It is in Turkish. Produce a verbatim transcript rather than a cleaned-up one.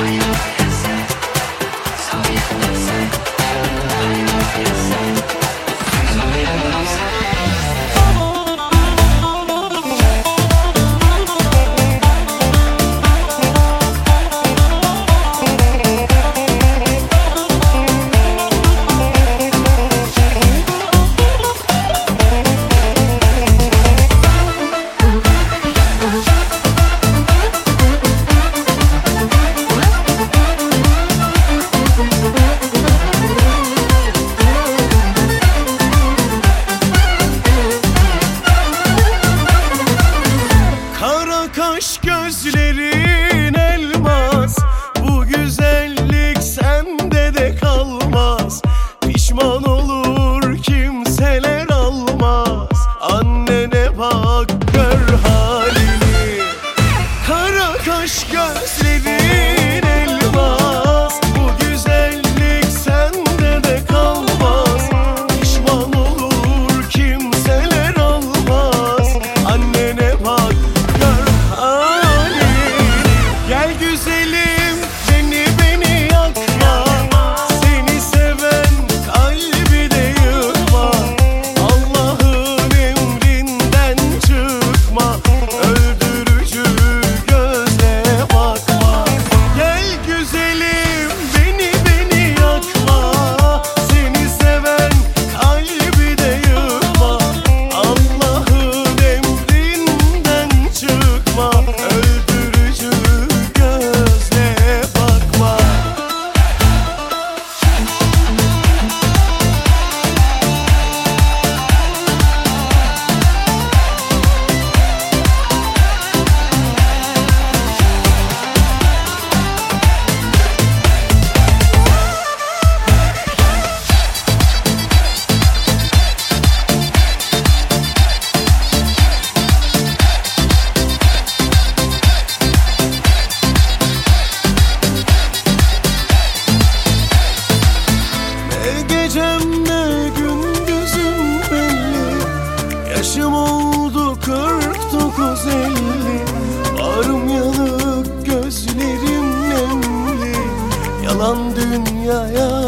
Kaş gözlerin elmas, bu güzellik sende de kalmaz. Pişman olur kimseler almaz. Annene bak gör halini. Kara kaş gözlerin elmas, bu güzellik sende de kalmaz. Pişman olur kimseler almaz. Annene bak gel güzelim, beni beni yakma. Seni seven kalbi de yıkma. Allah'ın emrinden çıkma. Öldürücü gözle bakma. Gel güzelim, beni beni yakma. Seni seven kalbi de yıkma. Allah'ın emrinden çıkma. Öldürücü gözle bakma. Ne gecem ne gündüzüm belli. Yaşım oldu kırk dokuz elli. Bağrım yanık, gözlerim nemli. Yalan dünyaya